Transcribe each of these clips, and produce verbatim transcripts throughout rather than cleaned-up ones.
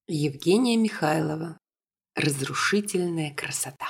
Евгения Михайлова. Разрушительная красота.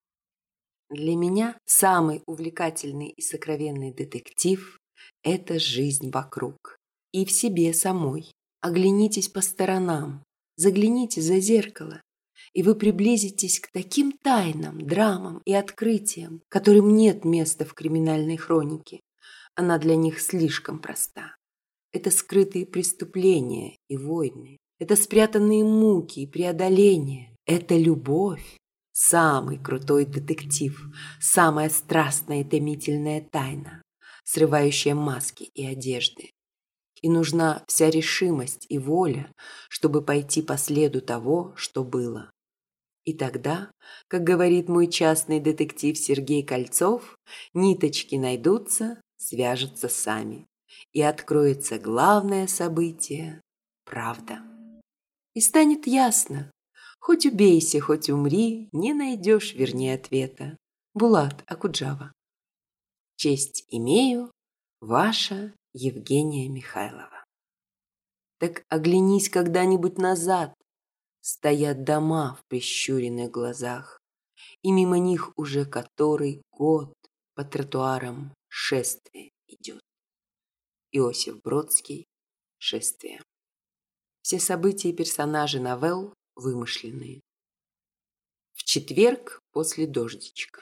Для меня самый увлекательный и сокровенный детектив – это жизнь вокруг. И в себе самой. Оглянитесь по сторонам, загляните за зеркало, и вы приблизитесь к таким тайнам, драмам и открытиям, которым нет места в криминальной хронике. Она для них слишком проста. Это скрытые преступления и войны. Это спрятанные муки и преодоления. Это любовь. Самый крутой детектив. Самая страстная и томительная тайна, срывающая маски и одежды. И нужна вся решимость и воля, чтобы пойти по следу того, что было. И тогда, как говорит мой частный детектив Сергей Кольцов, ниточки найдутся, свяжутся сами. И откроется главное событие – правда. И станет ясно, хоть убейся, хоть умри, не найдешь вернее ответа. Булат Акуджава. Честь имею, ваша Евгения Михайлова. Так оглянись когда-нибудь назад. Стоят дома в прищуренных глазах, и мимо них уже который год по тротуарам шествие идет. Иосиф Бродский. Шествие. Все события и персонажи новелл вымышленные. В четверг после дождичка.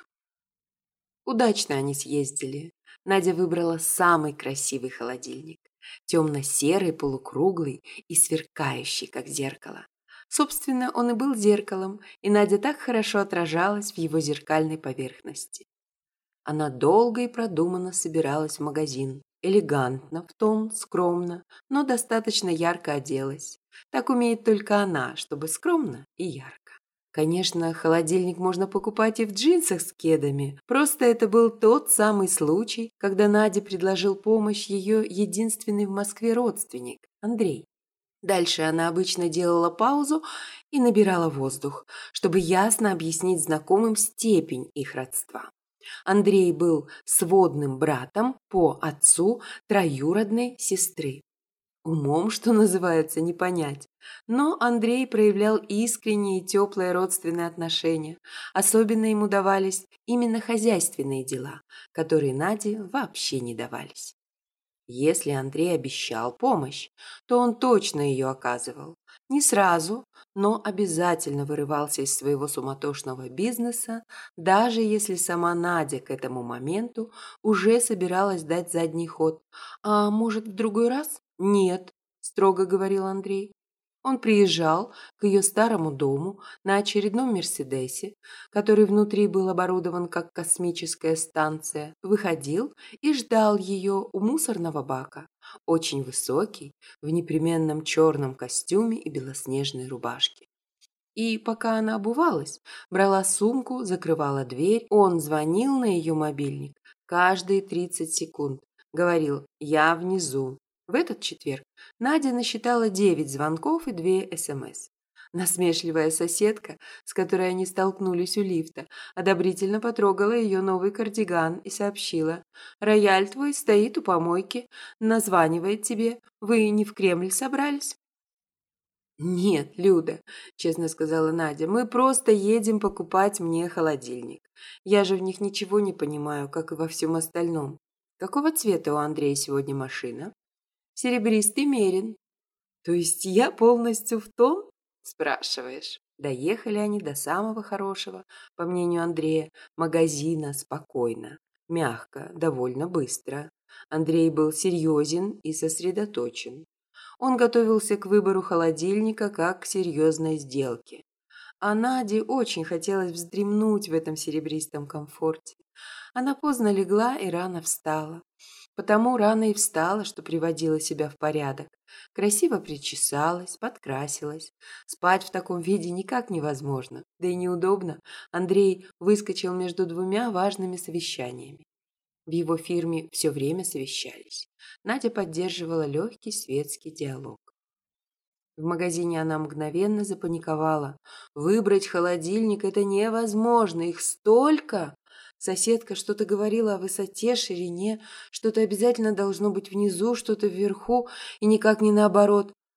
Удачно они съездили. Надя выбрала самый красивый холодильник. Темно-серый, полукруглый и сверкающий, как зеркало. Собственно, он и был зеркалом, и Надя так хорошо отражалась в его зеркальной поверхности. Она долго и продуманно собиралась в магазин. Элегантно, в тон, скромно, но достаточно ярко оделась. Так умеет только она, чтобы скромно и ярко. Конечно, холодильник можно покупать и в джинсах с кедами. Просто это был тот самый случай, когда Наде предложил помощь ее единственный в Москве родственник, Андрей. Дальше она обычно делала паузу и набирала воздух, чтобы ясно объяснить знакомым степень их родства. Андрей был сводным братом по отцу троюродной сестры. Умом, что называется, не понять. Но Андрей проявлял искренние и теплые родственные отношения. Особенно ему давались именно хозяйственные дела, которые Наде вообще не давались. Если Андрей обещал помощь, то он точно ее оказывал. Не сразу, но обязательно вырывался из своего суматошного бизнеса, даже если сама Надя к этому моменту уже собиралась дать задний ход. «А может, в другой раз?» «Нет», – строго говорил Андрей. Он приезжал к ее старому дому на очередном «Мерседесе», который внутри был оборудован как космическая станция, выходил и ждал ее у мусорного бака, очень высокий, в непременном черном костюме и белоснежной рубашке. И пока она обувалась, брала сумку, закрывала дверь, он звонил на ее мобильник каждые тридцать секунд, говорил «я внизу». В этот четверг Надя насчитала девять звонков и две СМС. Насмешливая соседка, с которой они столкнулись у лифта, одобрительно потрогала ее новый кардиган и сообщила: «Рояль твой стоит у помойки, названивает тебе. Вы не в Кремль собрались?» «Нет, Люда», – честно сказала Надя, – «мы просто едем покупать мне холодильник. Я же в них ничего не понимаю, как и во всем остальном. Какого цвета у Андрея сегодня машина?» «Серебристый мерин». «То есть я полностью в тон?» – спрашиваешь. Доехали они до самого хорошего, по мнению Андрея, магазина спокойно, мягко, довольно быстро. Андрей был серьезен и сосредоточен. Он готовился к выбору холодильника как к серьезной сделке. А Наде очень хотелось вздремнуть в этом серебристом комфорте. Она поздно легла и рано встала. Потому рано и встала, что приводила себя в порядок. Красиво причесалась, подкрасилась. Спать в таком виде никак невозможно, да и неудобно. Андрей выскочил между двумя важными совещаниями. В его фирме все время совещались. Надя поддерживала легкий светский диалог. В магазине она мгновенно запаниковала. Выбрать холодильник – это невозможно, их столько! Соседка что-то говорила о высоте, ширине, что-то обязательно должно быть внизу, что-то вверху, и никак не наоборот.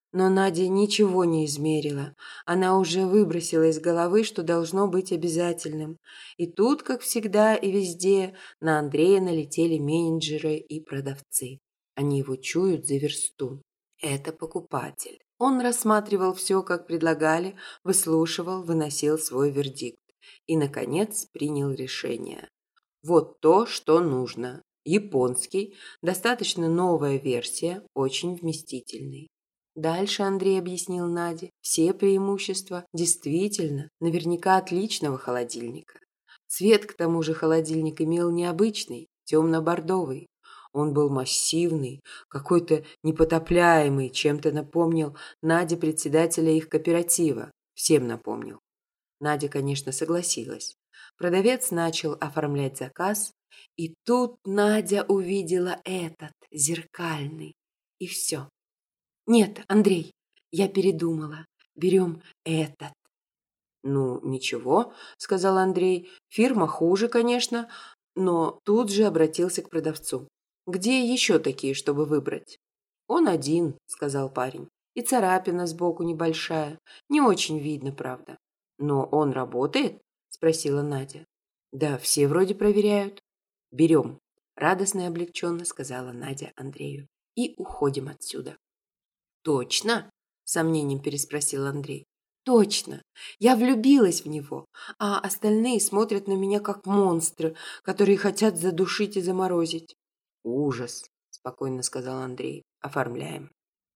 Но Надя ничего не измерила. Она уже выбросила из головы, что должно быть обязательным. И тут, как всегда и везде, на Андрея налетели менеджеры и продавцы. Они его чуют за версту. Это покупатель. Он рассматривал все, как предлагали, выслушивал, выносил свой вердикт. И, наконец, принял решение. Вот то, что нужно. Японский, достаточно новая версия, очень вместительный. Дальше Андрей объяснил Наде все преимущества действительно, наверняка отличного холодильника. Цвет, к тому же, холодильник имел необычный, темно-бордовый. Он был массивный, какой-то непотопляемый, чем-то напомнил Наде председателя их кооператива. Всем напомнил. Надя, конечно, согласилась. Продавец начал оформлять заказ, и тут Надя увидела этот, зеркальный, и все. «Нет, Андрей, я передумала. Берем этот». «Ну, ничего», — сказал Андрей. «Фирма хуже, конечно», но тут же обратился к продавцу. «Где еще такие, чтобы выбрать?» «Он один», — сказал парень. «И царапина сбоку небольшая. Не очень видно, правда». «Но он работает?» — спросила Надя. «Да, все вроде проверяют». «Берем», — радостно и облегченно сказала Надя Андрею. «И уходим отсюда». «Точно?» – с сомнением переспросил Андрей. «Точно! Я влюбилась в него, а остальные смотрят на меня как монстры, которые хотят задушить и заморозить». «Ужас!» – спокойно сказал Андрей. «Оформляем».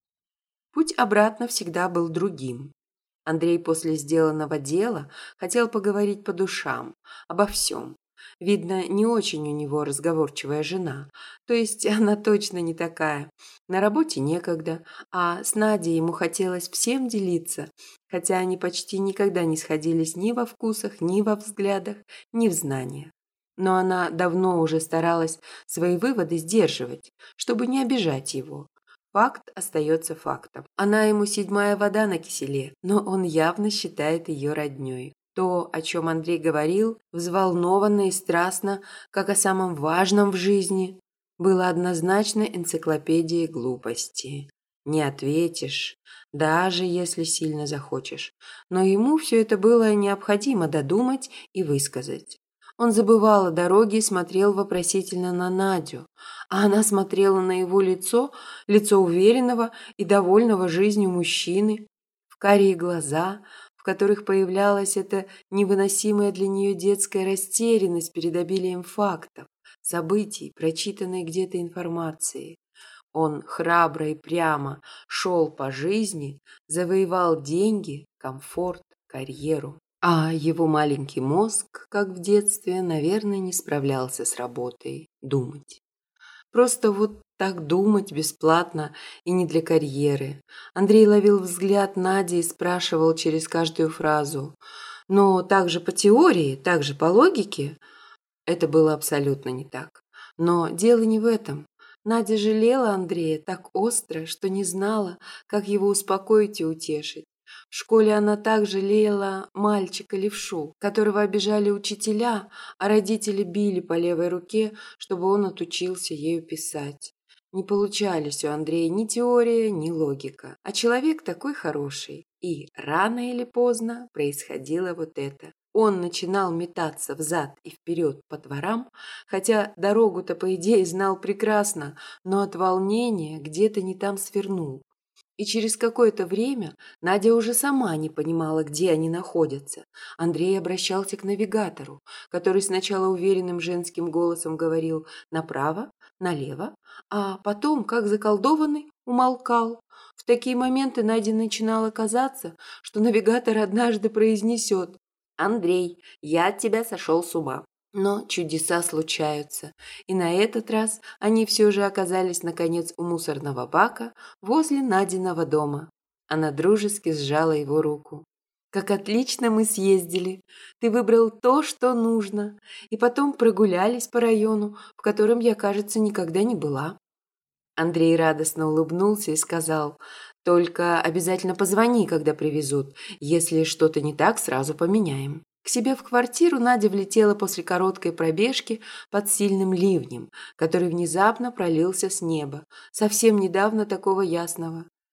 Путь обратно всегда был другим. Андрей после сделанного дела хотел поговорить по душам, обо всем. Видно, не очень у него разговорчивая жена, то есть она точно не такая. На работе некогда, а с Надей ему хотелось всем делиться, хотя они почти никогда не сходились ни во вкусах, ни во взглядах, ни в знаниях. Но она давно уже старалась свои выводы сдерживать, чтобы не обижать его. Факт остается фактом. Она ему седьмая вода на киселе, но он явно считает ее роднёй. То, о чем Андрей говорил, взволнованно и страстно, как о самом важном в жизни, было однозначно энциклопедией глупости. Не ответишь, даже если сильно захочешь. Но ему все это было необходимо додумать и высказать. Он забывал о дороге и смотрел вопросительно на Надю, а она смотрела на его лицо, лицо уверенного и довольного жизнью мужчины, в карие глаза, в которых появлялась эта невыносимая для нее детская растерянность перед обилием фактов, событий, прочитанной где-то информации. Он храбро и прямо шел по жизни, завоевал деньги, комфорт, карьеру. А его маленький мозг, как в детстве, наверное, не справлялся с работой, думать. Просто вот так думать бесплатно и не для карьеры. Андрей ловил взгляд Нади и спрашивал через каждую фразу. Но также по теории, также по логике. Это было абсолютно не так. Но дело не в этом. Надя жалела Андрея так остро, что не знала, как его успокоить и утешить. В школе она также жалела мальчика-левшу, которого обижали учителя, а родители били по левой руке, чтобы он отучился ею писать. Не получались у Андрея ни теория, ни логика. А человек такой хороший. И рано или поздно происходило вот это. Он начинал метаться взад и вперед по дворам, хотя дорогу-то, по идее, знал прекрасно, но от волнения где-то не там свернул. И через какое-то время Надя уже сама не понимала, где они находятся. Андрей обращался к навигатору, который сначала уверенным женским голосом говорил «направо», «налево», а потом, как заколдованный, умолкал. В такие моменты Наде начинало казаться, что навигатор однажды произнесет «Андрей, я от тебя сошел с ума». Но чудеса случаются, и на этот раз они все же оказались наконец у мусорного бака возле Надиного дома. Она дружески сжала его руку. «Как отлично мы съездили! Ты выбрал то, что нужно, и потом прогулялись по району, в котором я, кажется, никогда не была». Андрей радостно улыбнулся и сказал: «Только обязательно позвони, когда привезут. Если что-то не так, сразу поменяем». К себе в квартиру Надя влетела после короткой пробежки под сильным ливнем, который внезапно пролился с неба, совсем недавно такого ясного.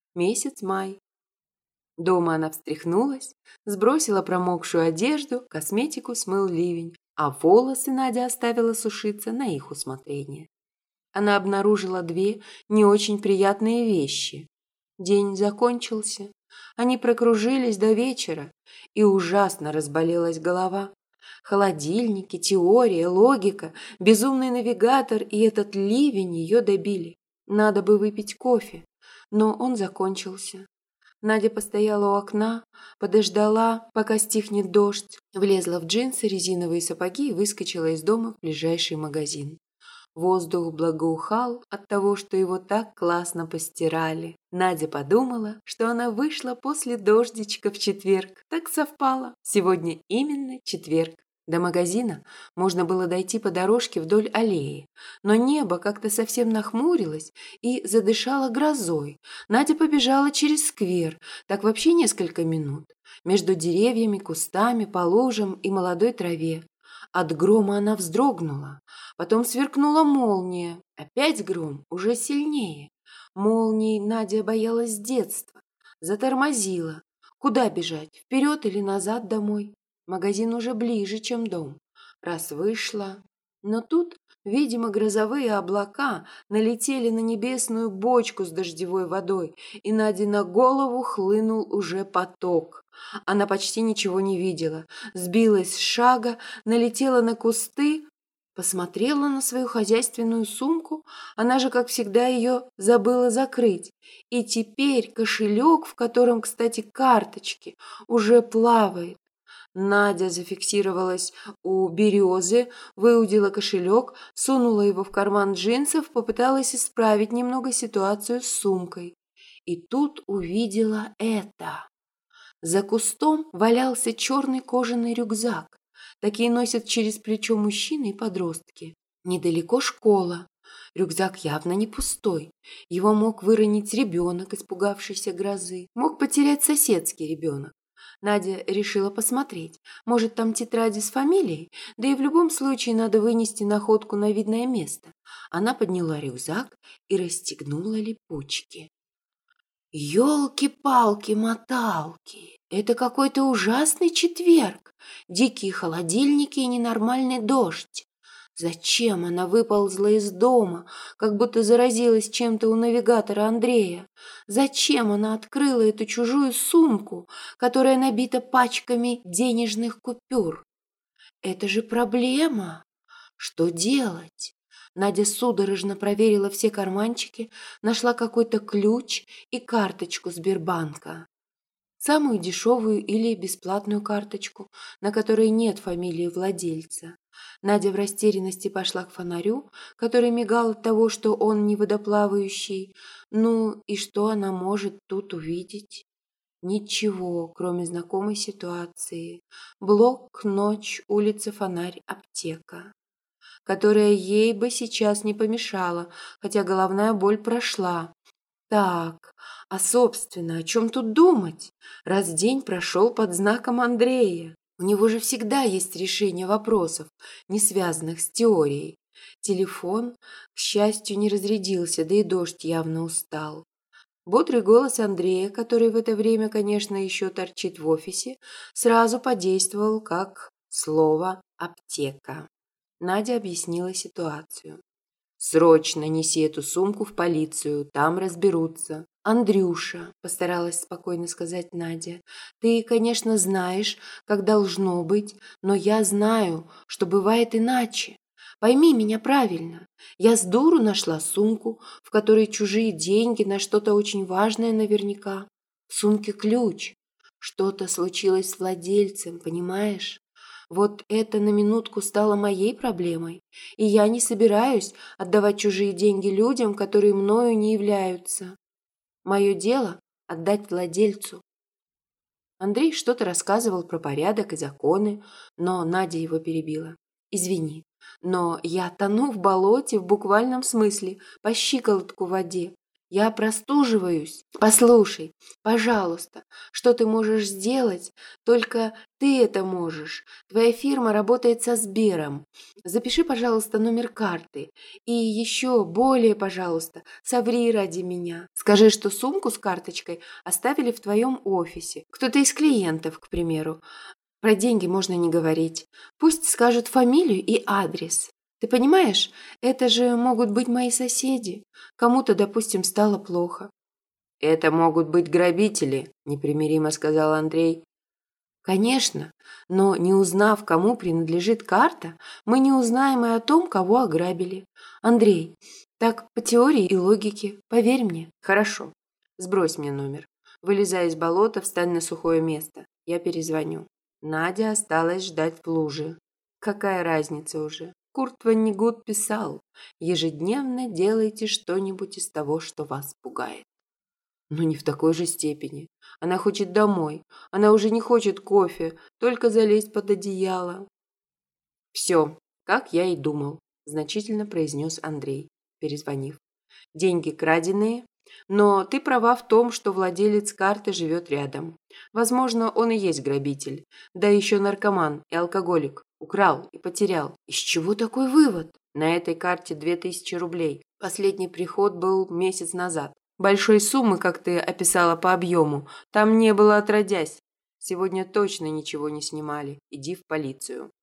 Месяц май. Дома она встряхнулась, сбросила промокшую одежду, косметику смыл ливень, а волосы Надя оставила сушиться на их усмотрение. Она обнаружила две не очень приятные вещи. День закончился, они прокружились до вечера, и ужасно разболелась голова. Холодильники, теория, логика, безумный навигатор и этот ливень ее добили. Надо бы выпить кофе, но он закончился. Надя постояла у окна, подождала, пока стихнет дождь, влезла в джинсы, резиновые сапоги и выскочила из дома в ближайший магазин. Воздух благоухал от того, что его так классно постирали. Надя подумала, что она вышла после дождичка в четверг. Так совпало. Сегодня именно четверг. До магазина можно было дойти по дорожке вдоль аллеи, но небо как-то совсем нахмурилось и задышало грозой. Надя побежала через сквер, так вообще несколько минут, между деревьями, кустами, по лужам и молодой траве. От грома она вздрогнула, потом сверкнула молния, опять гром, уже сильнее. Молнии Надя боялась с детства, затормозила. Куда бежать, вперед или назад домой? Магазин уже ближе, чем дом. Раз вышла. Но тут, видимо, грозовые облака налетели на небесную бочку с дождевой водой, и Наде на голову хлынул уже поток. Она почти ничего не видела, сбилась с шага, налетела на кусты, посмотрела на свою хозяйственную сумку, она же, как всегда, ее забыла закрыть. И теперь кошелек, в котором, кстати, карточки, уже плавает. Надя зафиксировалась у березы, выудила кошелек, сунула его в карман джинсов, попыталась исправить немного ситуацию с сумкой. И тут увидела это. За кустом валялся черный кожаный рюкзак. Такие носят через плечо мужчины и подростки. Недалеко школа. Рюкзак явно не пустой. Его мог выронить ребенок, испугавшийся грозы. Мог потерять соседский ребенок. Надя решила посмотреть. Может, там тетради с фамилией? Да и в любом случае надо вынести находку на видное место. Она подняла рюкзак и расстегнула липучки. Ёлки-палки-моталки! Это какой-то ужасный четверг. Дикие холодильники и ненормальный дождь. Зачем она выползла из дома, как будто заразилась чем-то у навигатора Андрея? Зачем она открыла эту чужую сумку, которая набита пачками денежных купюр? Это же проблема. Что делать? Надя судорожно проверила все карманчики, нашла какой-то ключ и карточку Сбербанка. Самую дешевую или бесплатную карточку, на которой нет фамилии владельца. Надя в растерянности пошла к фонарю, который мигал от того, что он не водоплавающий. Ну и что она может тут увидеть? Ничего, кроме знакомой ситуации. Блок, ночь, улица, фонарь, аптека, которая ей бы сейчас не помешала, хотя головная боль прошла. Так, а собственно, о чем тут думать, раз день прошел под знаком Андрея? У него же всегда есть решение вопросов, не связанных с теорией. Телефон, к счастью, не разрядился, да и дождь явно устал. Бодрый голос Андрея, который в это время, конечно, еще торчит в офисе, сразу подействовал как слово «аптека». Надя объяснила ситуацию. «Срочно неси эту сумку в полицию, там разберутся». «Андрюша», – постаралась спокойно сказать Надя, – «ты, конечно, знаешь, как должно быть, но я знаю, что бывает иначе. Пойми меня правильно. Я с дуру нашла сумку, в которой чужие деньги на что-то очень важное наверняка. В сумке ключ. Что-то случилось с владельцем, понимаешь? Вот это на минутку стало моей проблемой, и я не собираюсь отдавать чужие деньги людям, которые мною не являются. Мое дело – отдать владельцу». Андрей что-то рассказывал про порядок и законы, но Надя его перебила. «Извини, но я тону в болоте в буквальном смысле, по щиколотку в воде. Я простуживаюсь. Послушай, пожалуйста, что ты можешь сделать? Только ты это можешь. Твоя фирма работает со Сбером. Запиши, пожалуйста, номер карты. И еще более, пожалуйста, соври ради меня. Скажи, что сумку с карточкой оставили в твоем офисе. Кто-то из клиентов, к примеру. Про деньги можно не говорить. Пусть скажут фамилию и адрес. Ты понимаешь, это же могут быть мои соседи. Кому-то, допустим, стало плохо. Это могут быть грабители, непримиримо сказал Андрей. Конечно, но не узнав, кому принадлежит карта, мы не узнаем и о том, кого ограбили. Андрей, так по теории и логике, поверь мне. Хорошо, сбрось мне номер. Вылезай из болота, встань на сухое место. Я перезвоню. Надя осталась ждать в луже. Какая разница уже? Курт Воннегут писал: ежедневно делайте что-нибудь из того, что вас пугает. Но не в такой же степени. Она хочет домой. Она уже не хочет кофе, только залезть под одеяло. Все, как я и думал, значительно произнес Андрей, перезвонив. Деньги краденые, но ты права в том, что владелец карты живет рядом. Возможно, он и есть грабитель, да еще наркоман и алкоголик. Украл и потерял. Из чего такой вывод? На этой карте две тысячи рублей. Последний приход был месяц назад. Большой суммы, как ты описала по объему, там не было отродясь. Сегодня точно ничего не снимали. Иди в полицию.